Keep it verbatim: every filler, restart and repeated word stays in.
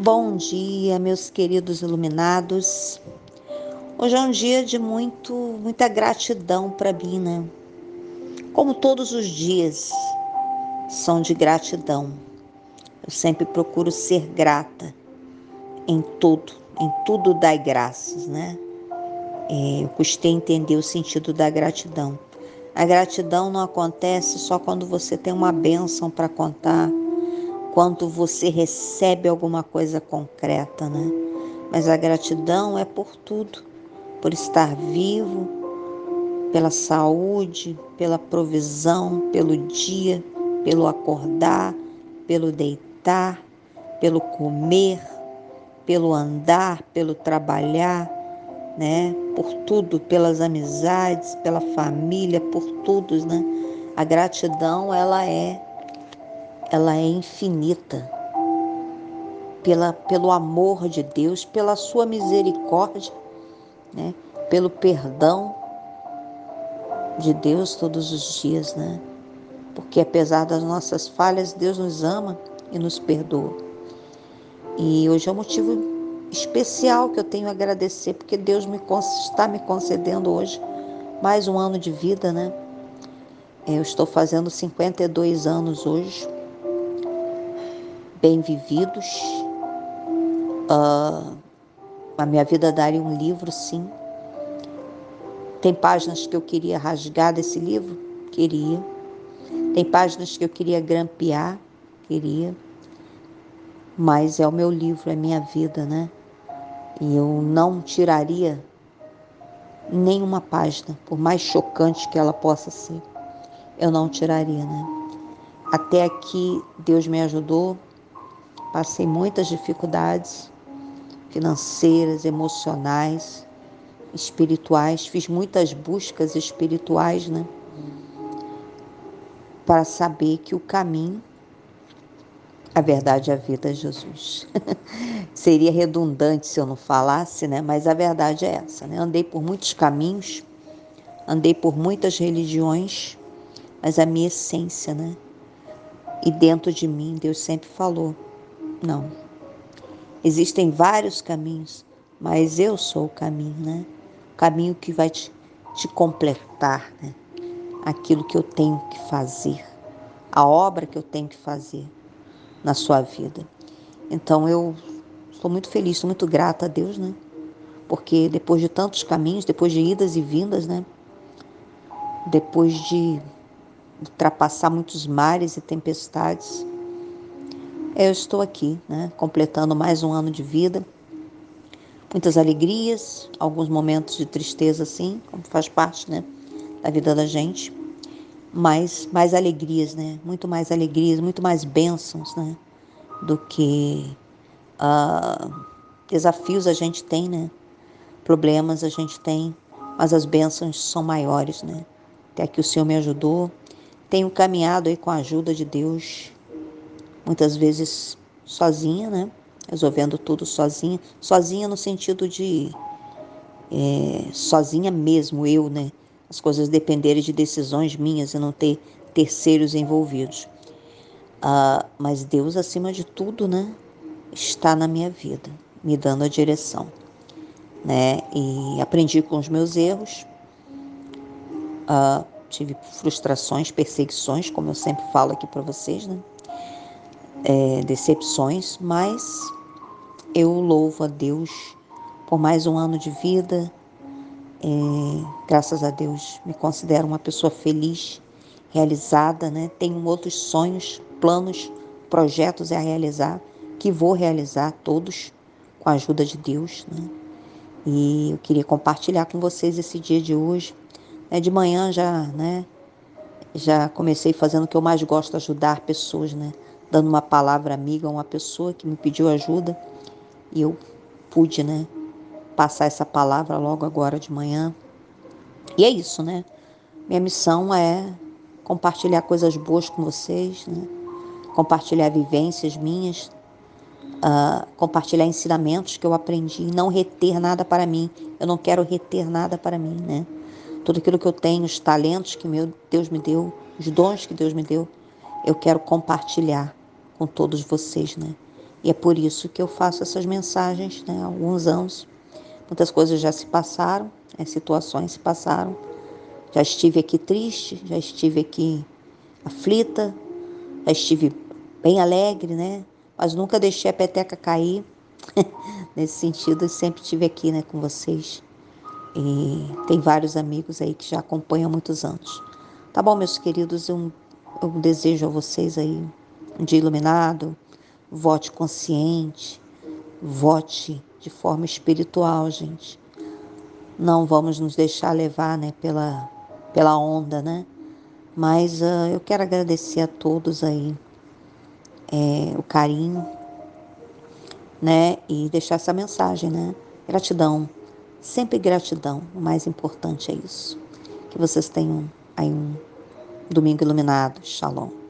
Bom dia, meus queridos iluminados. Hoje é um dia de muito, muita gratidão para mim, né? Como todos os dias são de gratidão. Eu sempre procuro ser grata em tudo, em tudo dai graças, né? É, eu custei entender o sentido da gratidão. A gratidão não acontece só quando você tem uma bênção para contar, quando você recebe alguma coisa concreta, né? Mas a gratidão é por tudo, por estar vivo, pela saúde, pela provisão, pelo dia, pelo acordar, pelo deitar, pelo comer, pelo andar, pelo trabalhar, né? Por tudo, pelas amizades, pela família, por tudo, né? A gratidão, ela é, ela é infinita. Pela, pelo amor de Deus, pela sua misericórdia, né? Pelo perdão de Deus todos os dias, né? Porque apesar das nossas falhas, Deus nos ama e nos perdoa. E hoje é um motivo especial que eu tenho a agradecer, porque Deus me, está me concedendo hoje mais um ano de vida, né? Eu estou fazendo cinquenta e dois anos hoje, bem vividos. Uh, a minha vida daria um livro, sim. Tem páginas que eu queria rasgar desse livro? Queria. Tem páginas que eu queria grampear? Queria. Mas é o meu livro, é minha vida, né? E eu não tiraria nenhuma página, por mais chocante que ela possa ser. Eu não tiraria, né? Até aqui Deus me ajudou. Passei muitas dificuldades financeiras, emocionais, espirituais. Fiz muitas buscas espirituais, né? Para saber que o caminho, a verdade e a vida é Jesus. Seria redundante se eu não falasse, né? Mas a verdade é essa, né? Andei por muitos caminhos, andei por muitas religiões, mas a minha essência, né? E dentro de mim, Deus sempre falou, não, existem vários caminhos, mas eu sou o caminho, né? O caminho que vai te, te completar, né? Aquilo que eu tenho que fazer, a obra que eu tenho que fazer na sua vida. Então eu estou muito feliz, estou muito grata a Deus, né? Porque depois de tantos caminhos, depois de idas e vindas, né? Depois de ultrapassar muitos mares e tempestades, eu estou aqui, né? Completando mais um ano de vida. Muitas alegrias, alguns momentos de tristeza, sim, como faz parte, né? Da vida da gente. Mas mais alegrias, né? Muito mais alegrias, muito mais bênçãos, né? Do que uh, desafios a gente tem, né? Problemas a gente tem, mas as bênçãos são maiores, né? Até que o Senhor me ajudou. Tenho caminhado aí com a ajuda de Deus, muitas vezes sozinha, né? Resolvendo tudo sozinha. Sozinha no sentido de é, sozinha mesmo, eu, né? As coisas dependerem de decisões minhas e não ter terceiros envolvidos. Ah, mas Deus, acima de tudo, né? Está na minha vida, me dando a direção, né? E aprendi com os meus erros. Ah, tive frustrações, perseguições, como eu sempre falo aqui para vocês, né? É, decepções, mas eu louvo a Deus por mais um ano de vida. É, graças a Deus me considero uma pessoa feliz, realizada, né? Tenho outros sonhos, planos, projetos a realizar, que vou realizar todos com a ajuda de Deus, né? E eu queria compartilhar com vocês esse dia de hoje. É, de manhã já, né? Já comecei fazendo o que eu mais gosto, ajudar pessoas, né? Dando uma palavra amiga a uma pessoa que me pediu ajuda e eu pude, né? Passar essa palavra logo agora de manhã. E é isso, né? Minha missão é compartilhar coisas boas com vocês, né? Compartilhar vivências minhas, uh, compartilhar ensinamentos que eu aprendi, não reter nada para mim. Eu não quero reter nada para mim, né? Tudo aquilo que eu tenho, os talentos que meu Deus me deu, os dons que Deus me deu, eu quero compartilhar com todos vocês, né? E é por isso que eu faço essas mensagens, né, há alguns anos. Muitas coisas já se passaram, né, situações se passaram. Já estive aqui triste, já estive aqui aflita, já estive bem alegre, né? Mas nunca deixei a peteca cair. Nesse sentido, eu sempre estive aqui, né, com vocês. E tem vários amigos aí que já acompanham há muitos anos. Tá bom, meus queridos, eu, eu desejo a vocês aí um dia iluminado, vote consciente, vote de forma espiritual, gente. Não vamos nos deixar levar, né, pela, pela onda, né? Mas uh, eu quero agradecer a todos aí é, o carinho, né? E deixar essa mensagem, né? Gratidão, sempre gratidão. O mais importante é isso. Que vocês tenham aí um domingo iluminado. Shalom.